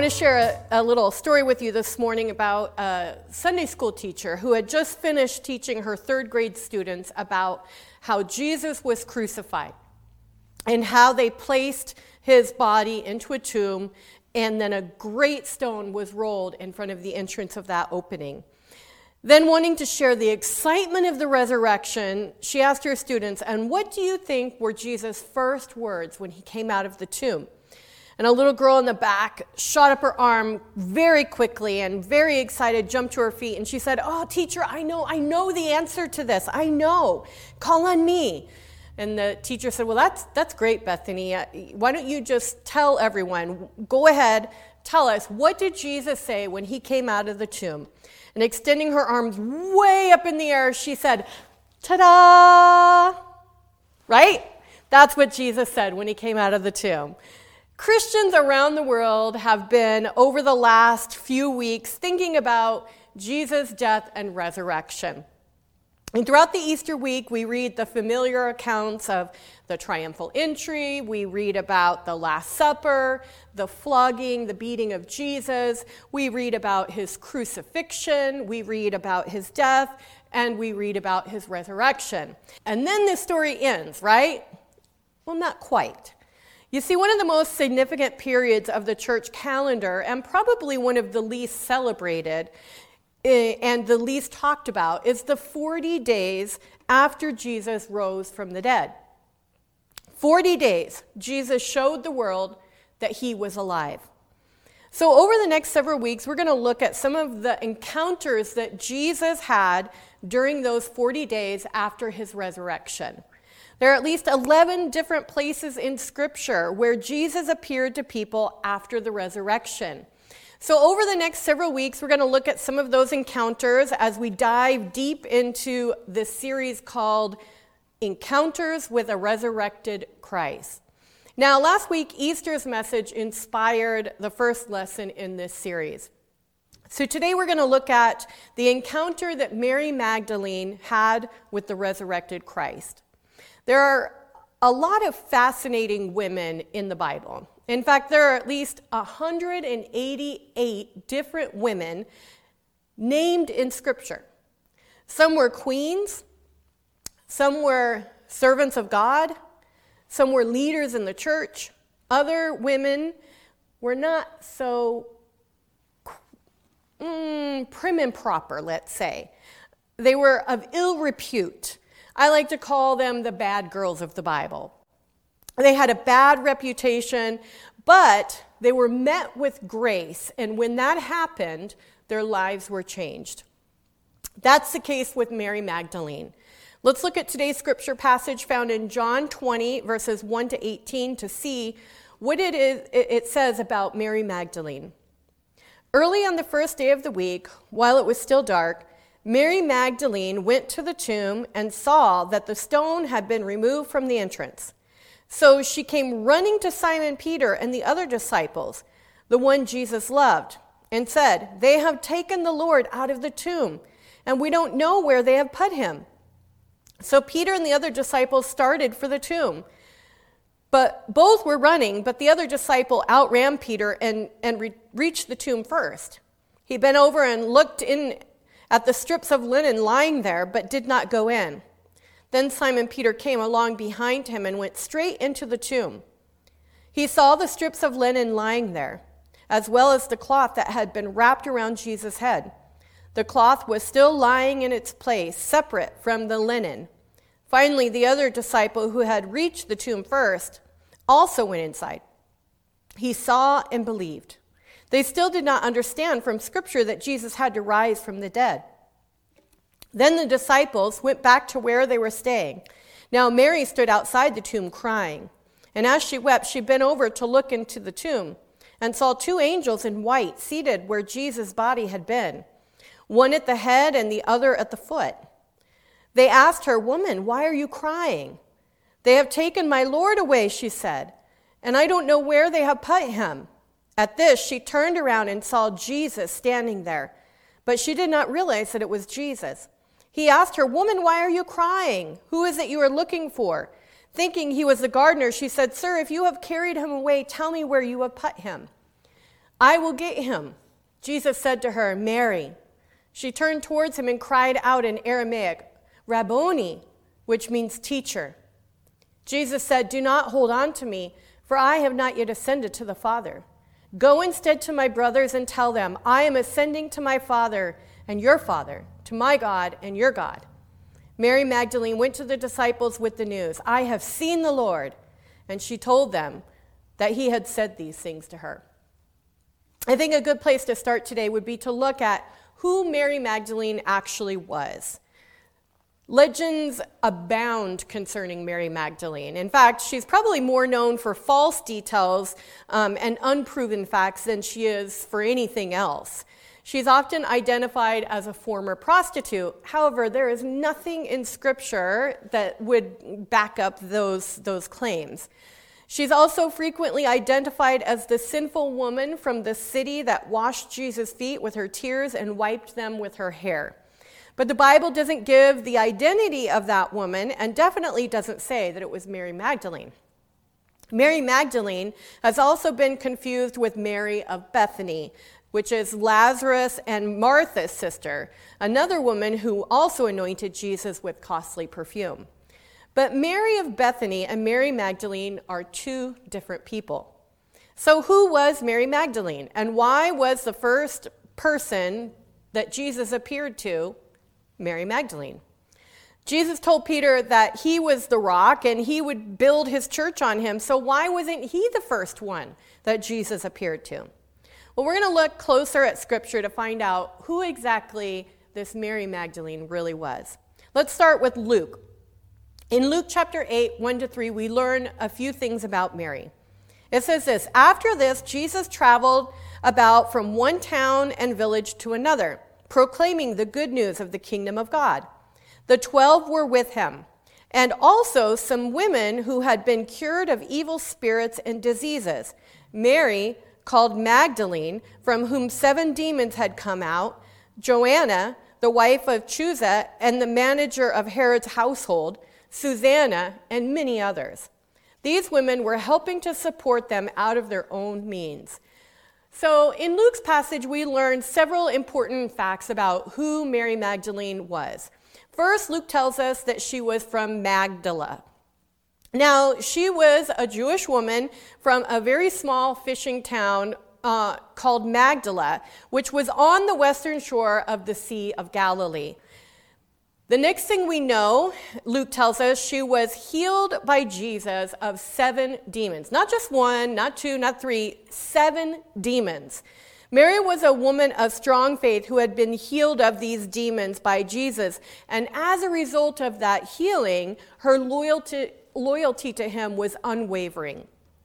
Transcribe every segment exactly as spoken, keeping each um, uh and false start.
to share a, a little story with you this morning about a Sunday school teacher who had just finished teaching her third grade students about how Jesus was crucified and how they placed his body into a tomb, and then a great stone was rolled in front of the entrance of that opening. Then, wanting to share the excitement of the resurrection, she asked her students, "And what do you think were Jesus' first words when he came out of the tomb?" And a little girl in the back shot up her arm very quickly and very excited, jumped to her feet, and she said, "Oh, teacher, I know, I know the answer to this. I know. Call on me." And the teacher said, "Well, that's that's great, Bethany. Uh, why don't you just tell everyone? Go ahead, tell us, what did Jesus say when he came out of the tomb?" And extending her arms way up in the air, she said, "Ta-da!" Right? That's what Jesus said when he came out of the tomb. Christians around the world have been, over the last few weeks, thinking about Jesus' death and resurrection. And throughout the Easter week, we read the familiar accounts of the triumphal entry. We read about the Last Supper, the flogging, the beating of Jesus. We read about his crucifixion. We read about his death. And we read about his resurrection. And then the story ends, right? Well, not quite. You see, one of the most significant periods of the church calendar, and probably one of the least celebrated and the least talked about, is the forty days after Jesus rose from the dead. forty days, Jesus showed the world that he was alive. So over the next several weeks, we're going to look at some of the encounters that Jesus had during those forty days after his resurrection. There are at least eleven different places in Scripture where Jesus appeared to people after the resurrection. So over the next several weeks, we're going to look at some of those encounters as we dive deep into this series called Encounters with a Resurrected Christ. Now, last week, Easter's message inspired the first lesson in this series. So today we're going to look at the encounter that Mary Magdalene had with the resurrected Christ. There are a lot of fascinating women in the Bible. In fact, there are at least one hundred eighty-eight different women named in Scripture. Some were queens, some were servants of God, some were leaders in the church. Other women were not so mm, prim and proper, let's say. They were of ill repute. I like to call them the bad girls of the Bible. They had a bad reputation, but they were met with grace, and when that happened, their lives were changed. That's the case with Mary Magdalene. Let's look at today's scripture passage found in John twenty, verses one to eighteen, to see what it is it says about Mary Magdalene. Early on the first day of the week, while it was still dark, Mary Magdalene went to the tomb and saw that the stone had been removed from the entrance. So she came running to Simon Peter and the other disciples, the one Jesus loved, and said, "They have taken the Lord out of the tomb, and we don't know where they have put him." So Peter and the other disciples started for the tomb. But both were running, but the other disciple outran Peter and, and re- reached the tomb first. He bent over and looked in at the strips of linen lying there, but did not go in. Then Simon Peter came along behind him and went straight into the tomb. He saw the strips of linen lying there, as well as the cloth that had been wrapped around Jesus' head. The cloth was still lying in its place, separate from the linen. Finally, the other disciple who had reached the tomb first also went inside. He saw and believed. They still did not understand from Scripture that Jesus had to rise from the dead. Then the disciples went back to where they were staying. Now Mary stood outside the tomb crying. And as she wept, she bent over to look into the tomb and saw two angels in white seated where Jesus' body had been, one at the head and the other at the foot. They asked her, "Woman, why are you crying?" "They have taken my Lord away," she said, "and I don't know where they have put him." At this, she turned around and saw Jesus standing there, but she did not realize that it was Jesus. He asked her, "Woman, why are you crying? Who is it you are looking for?" Thinking he was the gardener, she said, "Sir, if you have carried him away, tell me where you have put him." I will get him. Jesus said to her, Mary. She turned towards him and cried out in Aramaic, Rabboni, which means teacher. Jesus said, do not hold on to me, for I have not yet ascended to the Father. Go instead to my brothers and tell them, I am ascending to my Father and your Father, to my God and your God. Mary Magdalene went to the disciples with the news, I have seen the Lord. And she told them that he had said these things to her. I think a good place to start today would be to look at who Mary Magdalene actually was. Legends abound concerning Mary Magdalene. In fact, she's probably more known for false details um, and unproven facts than she is for anything else. She's often identified as a former prostitute. However, there is nothing in Scripture that would back up those, those claims. She's also frequently identified as the sinful woman from the city that washed Jesus' feet with her tears and wiped them with her hair. But the Bible doesn't give the identity of that woman and definitely doesn't say that it was Mary Magdalene. Mary Magdalene has also been confused with Mary of Bethany, which is Lazarus and Martha's sister, another woman who also anointed Jesus with costly perfume. But Mary of Bethany and Mary Magdalene are two different people. So who was Mary Magdalene, and why was the first person that Jesus appeared to Mary Magdalene? Jesus told Peter that he was the rock and he would build his church on him, so why wasn't he the first one that Jesus appeared to? Well, we're going to look closer at Scripture to find out who exactly this Mary Magdalene really was. Let's start with Luke. In Luke chapter eight, one to three, we learn a few things about Mary. It says this, after this, Jesus traveled about from one town and village to another, proclaiming the good news of the kingdom of God. The twelve were with him, and also some women who had been cured of evil spirits and diseases. Mary, called Magdalene, from whom seven demons had come out, Joanna, the wife of Chuza, and the manager of Herod's household, Susanna, and many others. These women were helping to support them out of their own means. So in Luke's passage, we learned several important facts about who Mary Magdalene was. First, Luke tells us that she was from Magdala. Now, she was a Jewish woman from a very small fishing town uh, called Magdala, which was on the western shore of the Sea of Galilee. The next thing we know, Luke tells us, she was healed by Jesus of seven demons. Not just one, not two, not three, seven demons. Mary was a woman of strong faith who had been healed of these demons by Jesus. And as a result of that healing, her loyalty, loyalty to him was unwavering.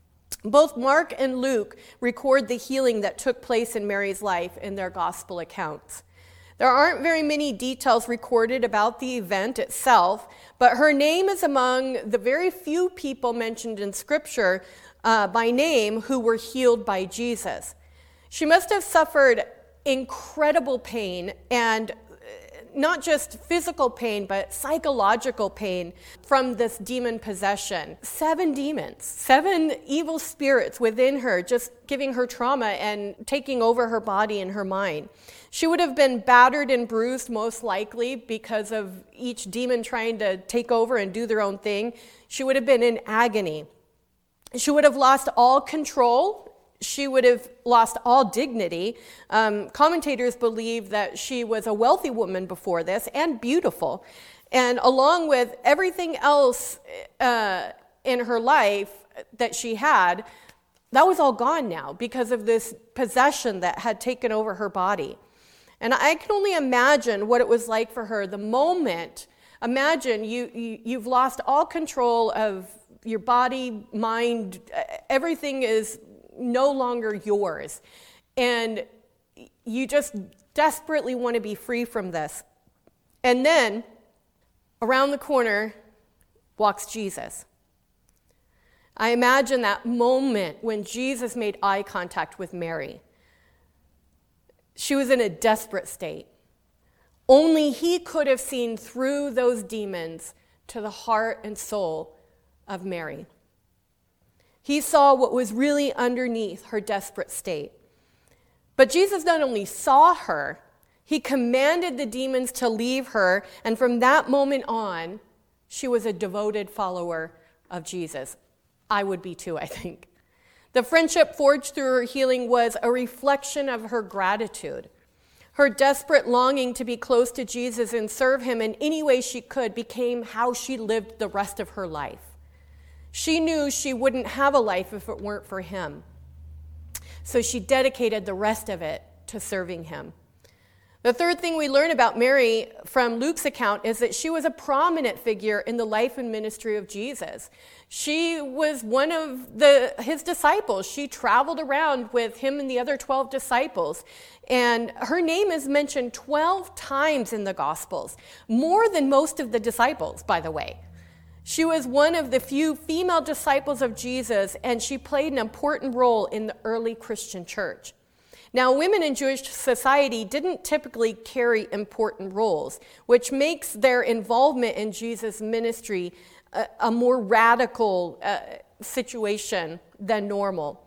Both Mark and Luke record the healing that took place in Mary's life in their gospel accounts. There aren't very many details recorded about the event itself, but her name is among the very few people mentioned in Scripture uh, by name who were healed by Jesus. She must have suffered incredible pain, and not just physical pain, but psychological pain from this demon possession. Seven demons, seven evil spirits within her, just giving her trauma and taking over her body and her mind. She would have been battered and bruised, most likely, because of each demon trying to take over and do their own thing. She would have been in agony. She would have lost all control. She would have lost all dignity. Um, commentators believe that she was a wealthy woman before this and beautiful. And along with everything else uh, in her life that she had, that was all gone now because of this possession that had taken over her body. And I can only imagine what it was like for her the moment. Imagine you, you, you've lost all control of your body, mind, everything is no longer yours. And you just desperately want to be free from this. And then around the corner walks Jesus. I imagine that moment when Jesus made eye contact with Mary. She was in a desperate state. Only he could have seen through those demons to the heart and soul of Mary. He saw what was really underneath her desperate state. But Jesus not only saw her, he commanded the demons to leave her, and from that moment on, she was a devoted follower of Jesus. I would be too, I think. The friendship forged through her healing was a reflection of her gratitude. Her desperate longing to be close to Jesus and serve him in any way she could became how she lived the rest of her life. She knew she wouldn't have a life if it weren't for him. So she dedicated the rest of it to serving him. The third thing we learn about Mary from Luke's account is that she was a prominent figure in the life and ministry of Jesus. She was one of the, his disciples. She traveled around with him and the other twelve disciples. And her name is mentioned twelve times in the Gospels, more than most of the disciples, by the way. She was one of the few female disciples of Jesus, and she played an important role in the early Christian church. Now, women in Jewish society didn't typically carry important roles, which makes their involvement in Jesus' ministry a, a more radical uh, situation than normal.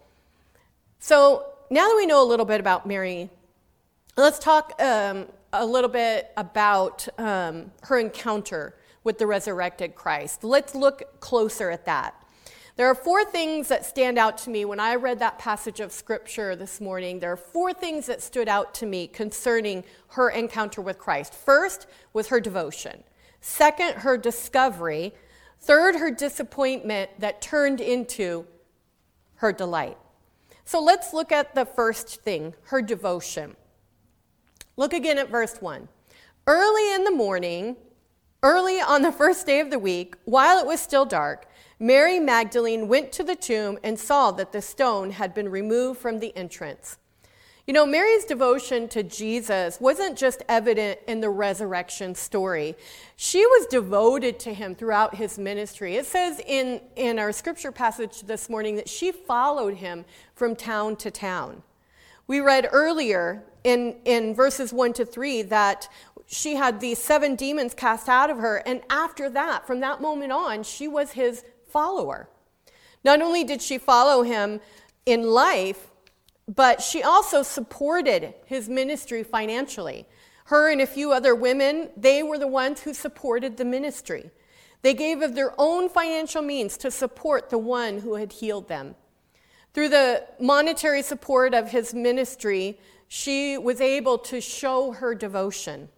So now that we know a little bit about Mary, let's talk um, a little bit about um, her encounter with the resurrected Christ. Let's look closer at that. There are four things that stand out to me when I read that passage of Scripture this morning. There are four things that stood out to me concerning her encounter with Christ. First was her devotion. Second, her discovery. Third, her disappointment that turned into her delight. So let's look at the first thing, her devotion. Look again at verse one. Early in the morning, early on the first day of the week, while it was still dark, Mary Magdalene went to the tomb and saw that the stone had been removed from the entrance. You know, Mary's devotion to Jesus wasn't just evident in the resurrection story. She was devoted to him throughout his ministry. It says in, in our scripture passage this morning that she followed him from town to town. We read earlier in, in verses one to three that she had these seven demons cast out of her, and after that, from that moment on, she was his follower. Not only did she follow him in life, but she also supported his ministry financially. Her and a few other women, they were the ones who supported the ministry. They gave of their own financial means to support the one who had healed them. Through the monetary support of his ministry, she was able to show her devotion.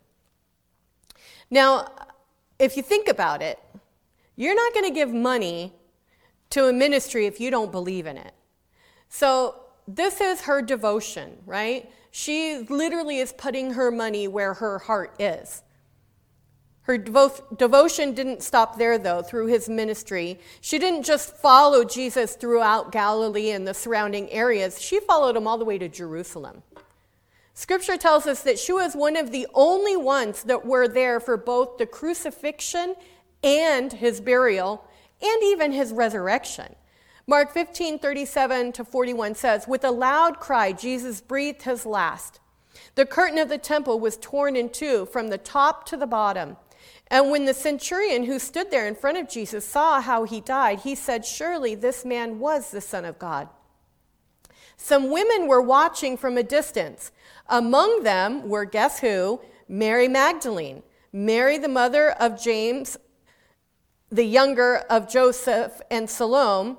Now, if you think about it, you're not going to give money to a ministry if you don't believe in it. So this is her devotion, right? She literally is putting her money where her heart is. Her devo- devotion didn't stop there, though, through his ministry. She didn't just follow Jesus throughout Galilee and the surrounding areas. She followed him all the way to Jerusalem. Scripture tells us that she was one of the only ones that were there for both the crucifixion and his burial, and even his resurrection. Mark fifteen, thirty-seven to forty-one says, "With a loud cry, Jesus breathed his last. The curtain of the temple was torn in two from the top to the bottom. And when the centurion who stood there in front of Jesus saw how he died, he said, 'Surely this man was the Son of God.' Some women were watching from a distance. Among them were, guess who? Mary Magdalene, Mary the mother of James, the younger of Joseph, and Salome.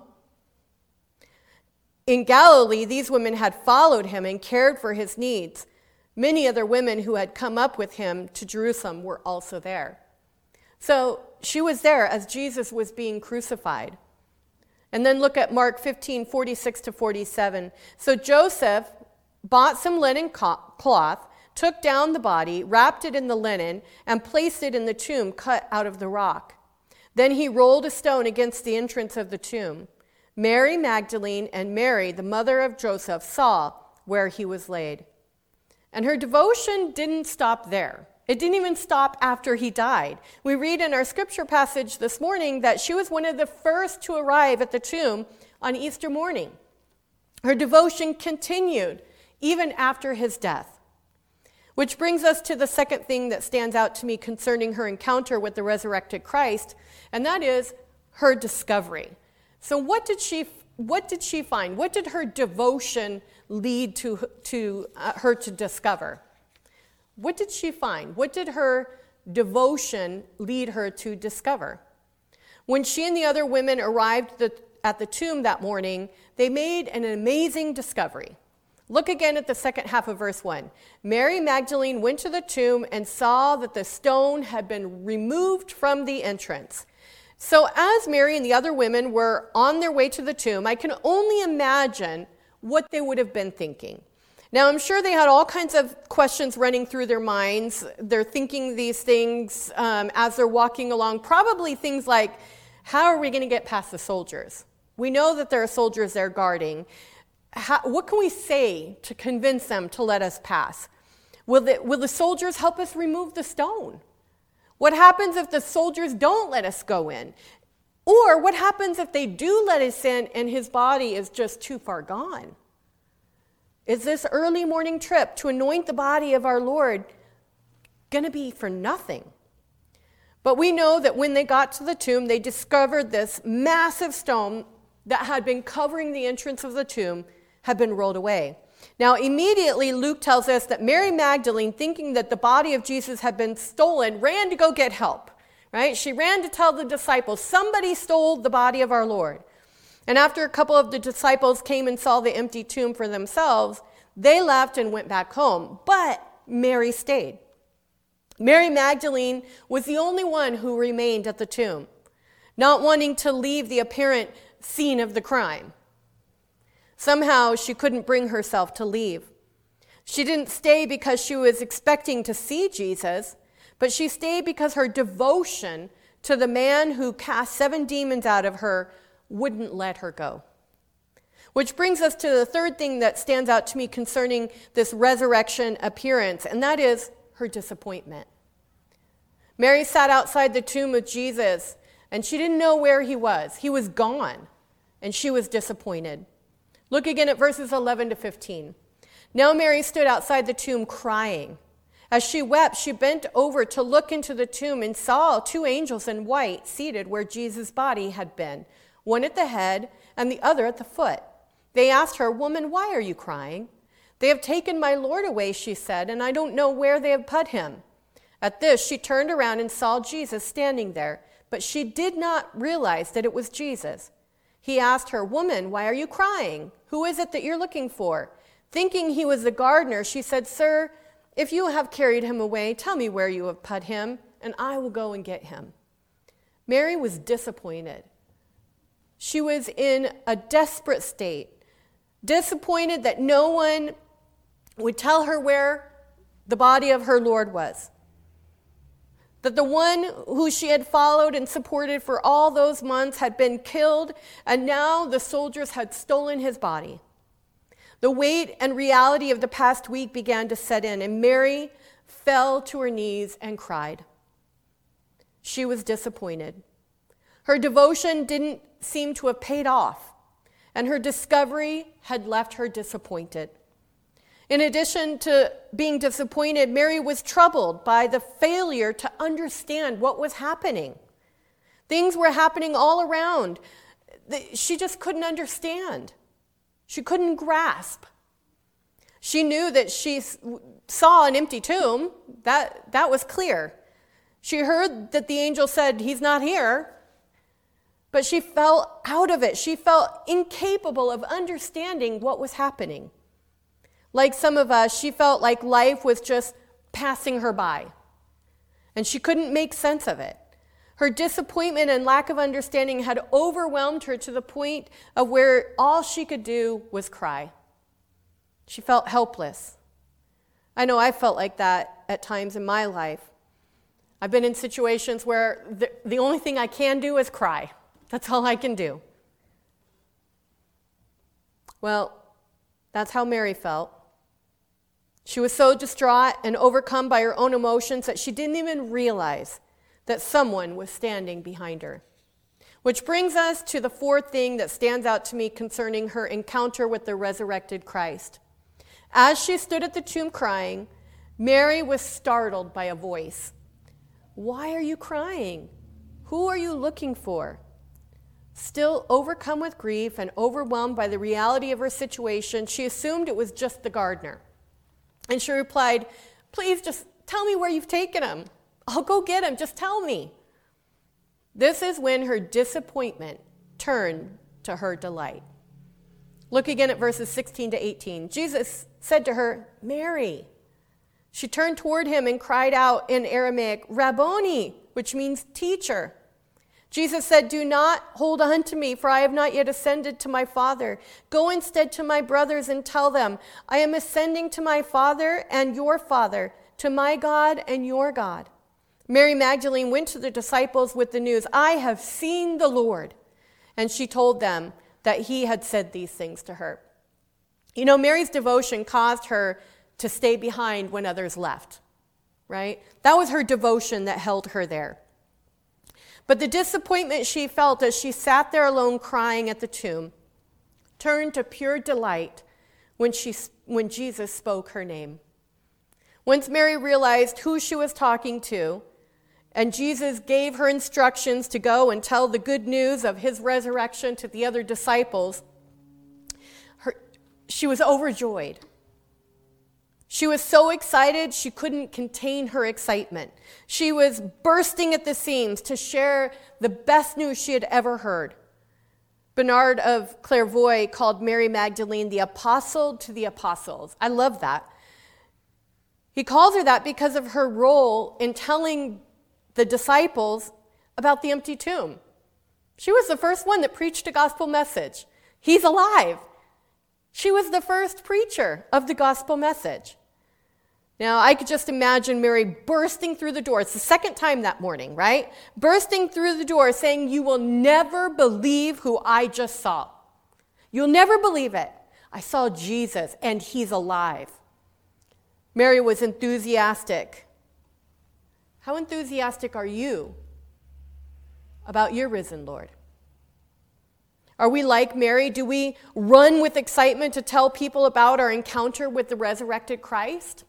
In Galilee, these women had followed him and cared for his needs. Many other women who had come up with him to Jerusalem were also there." So she was there as Jesus was being crucified. And then look at Mark fifteen, forty-six to forty-seven. "So Joseph bought some linen cloth, took down the body, wrapped it in the linen, and placed it in the tomb cut out of the rock. Then he rolled a stone against the entrance of the tomb. Mary Magdalene and Mary, the mother of Joseph, saw where he was laid." And her devotion didn't stop there. It didn't even stop after he died. We read in our scripture passage this morning that she was one of the first to arrive at the tomb on Easter morning. Her devotion continued even after his death. Which brings us to the second thing that stands out to me concerning her encounter with the resurrected Christ, and that is her discovery. So what did she what did she find? What did her devotion lead to, to uh, her to discover? What did she find? What did her devotion lead her to discover? When she and the other women arrived the, at the tomb that morning, they made an amazing discovery. Look again at the second half of verse one. Mary Magdalene went to the tomb and saw that the stone had been removed from the entrance. So as Mary and the other women were on their way to the tomb, I can only imagine what they would have been thinking. Now, I'm sure they had all kinds of questions running through their minds. They're thinking these things um, as they're walking along, probably things like, how are we going to get past the soldiers? We know that there are soldiers there guarding. How, what can we say to convince them to let us pass? Will the, will the soldiers help us remove the stone? What happens if the soldiers don't let us go in? Or what happens if they do let us in and his body is just too far gone? Is this early morning trip to anoint the body of our Lord going to be for nothing? But we know that when they got to the tomb, they discovered this massive stone that had been covering the entrance of the tomb had been rolled away. Now, immediately, Luke tells us that Mary Magdalene, thinking that the body of Jesus had been stolen, ran to go get help, right? She ran to tell the disciples, somebody stole the body of our Lord. And after a couple of the disciples came and saw the empty tomb for themselves, they left and went back home. But Mary stayed. Mary Magdalene was the only one who remained at the tomb, not wanting to leave the apparent scene of the crime. Somehow she couldn't bring herself to leave. She didn't stay because she was expecting to see Jesus, but she stayed because her devotion to the man who cast seven demons out of her wouldn't let her go. Which brings us to the third thing that stands out to me concerning this resurrection appearance, and that is her disappointment. Mary sat outside the tomb of Jesus, and she didn't know where he was. He was gone, and she was disappointed. Look again at verses eleven to fifteen. Now Mary stood outside the tomb crying. As she wept, she bent over to look into the tomb and saw two angels in white seated where Jesus' body had been, one at the head and the other at the foot. They asked her, "Woman, why are you crying?" "They have taken my Lord away," she said, "and I don't know where they have put him." At this, she turned around and saw Jesus standing there, but she did not realize that it was Jesus. He asked her, "Woman, why are you crying? Who is it that you're looking for?" Thinking he was the gardener, she said, "Sir, if you have carried him away, tell me where you have put him, and I will go and get him." Mary was disappointed. She was in a desperate state, disappointed that no one would tell her where the body of her Lord was. That the one who she had followed and supported for all those months had been killed, and now the soldiers had stolen his body. The weight and reality of the past week began to set in, and Mary fell to her knees and cried. She was disappointed. Her devotion didn't seem to have paid off, and her discovery had left her disappointed. In addition to being disappointed, Mary was troubled by the failure to understand what was happening. Things were happening all around. She just couldn't understand. She couldn't grasp. She knew that she saw an empty tomb. That, that was clear. She heard that the angel said, "He's not here." But she felt out of it. She felt incapable of understanding what was happening. Like some of us, she felt like life was just passing her by, and she couldn't make sense of it. Her disappointment and lack of understanding had overwhelmed her to the point of where all she could do was cry. She felt helpless. I know I felt like that at times in my life. I've been in situations where the, the only thing I can do is cry. That's all I can do. Well, that's how Mary felt. She was so distraught and overcome by her own emotions that she didn't even realize that someone was standing behind her. Which brings us to the fourth thing that stands out to me concerning her encounter with the resurrected Christ. As she stood at the tomb crying, Mary was startled by a voice. "Why are you crying? Who are you looking for?" Still overcome with grief and overwhelmed by the reality of her situation, she assumed it was just the gardener. And she replied, "Please just tell me where you've taken him. I'll go get him. Just tell me." This is when her disappointment turned to her delight. Look again at verses sixteen to eighteen. Jesus said to her, "Mary." She turned toward him and cried out in Aramaic, "Rabboni," which means teacher. Jesus said, "Do not hold on to me, for I have not yet ascended to my Father. Go instead to my brothers and tell them, I am ascending to my Father and your Father, to my God and your God." Mary Magdalene went to the disciples with the news, "I have seen the Lord." And she told them that he had said these things to her. You know, Mary's devotion caused her to stay behind when others left, right? That was her devotion that held her there. But the disappointment she felt as she sat there alone crying at the tomb turned to pure delight when she when Jesus spoke her name. Once Mary realized who she was talking to, and Jesus gave her instructions to go and tell the good news of his resurrection to the other disciples, her, she was overjoyed. She was so excited she couldn't contain her excitement. She was bursting at the seams to share the best news she had ever heard. Bernard of Clairvaux called Mary Magdalene the apostle to the apostles. I love that. He calls her that because of her role in telling the disciples about the empty tomb. She was the first one that preached a gospel message. He's alive. She was the first preacher of the gospel message. Now, I could just imagine Mary bursting through the door. It's the second time that morning, right? Bursting through the door saying, "You will never believe who I just saw. You'll never believe it. I saw Jesus and he's alive." Mary was enthusiastic. How enthusiastic are you about your risen Lord? Are we like Mary? Do we run with excitement to tell people about our encounter with the resurrected Christ?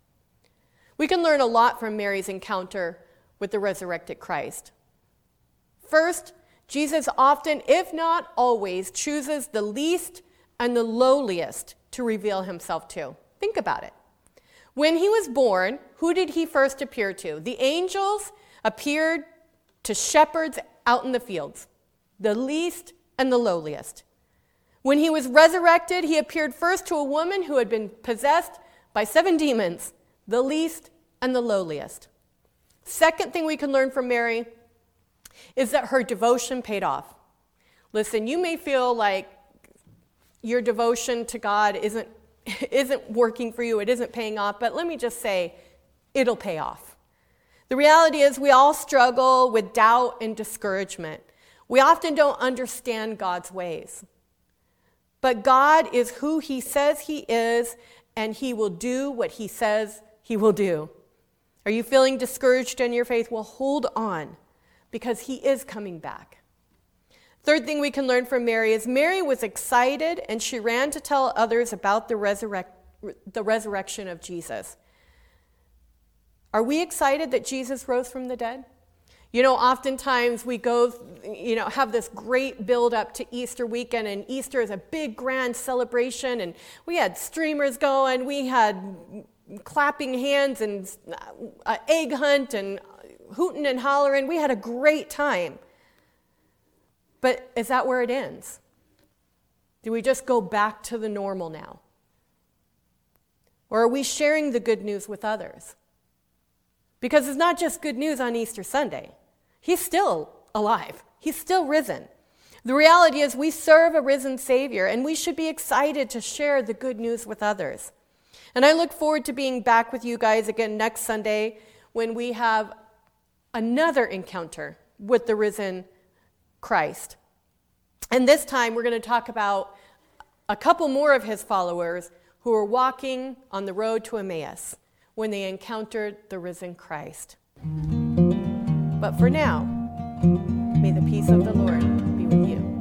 We can learn a lot from Mary's encounter with the resurrected Christ. First, Jesus often, if not always, chooses the least and the lowliest to reveal himself to. Think about it. When he was born, who did he first appear to? The angels appeared to shepherds out in the fields, the least and the lowliest. When he was resurrected, he appeared first to a woman who had been possessed by seven demons, the least and the lowliest. Second thing we can learn from Mary is that her devotion paid off. Listen, you may feel like your devotion to God isn't isn't working for you, it isn't paying off, but let me just say, it'll pay off. The reality is we all struggle with doubt and discouragement. We often don't understand God's ways. But God is who he says he is, and he will do what he says he will do. Are you feeling discouraged in your faith? Well, hold on, because he is coming back. Third thing we can learn from Mary is Mary was excited and she ran to tell others about the, resurrect, the resurrection of Jesus. Are we excited that Jesus rose from the dead? You know, oftentimes we go, you know, have this great build up to Easter weekend, and Easter is a big grand celebration, and we had streamers going, we had clapping hands and uh, egg hunt and hooting and hollering. We had a great time. But is that where it ends? Do we just go back to the normal now? Or are we sharing the good news with others? Because it's not just good news on Easter Sunday. He's still alive. He's still risen. The reality is we serve a risen Savior, and we should be excited to share the good news with others. And I look forward to being back with you guys again next Sunday when we have another encounter with the risen Christ. And this time we're going to talk about a couple more of his followers who were walking on the road to Emmaus when they encountered the risen Christ. But for now, may the peace of the Lord be with you.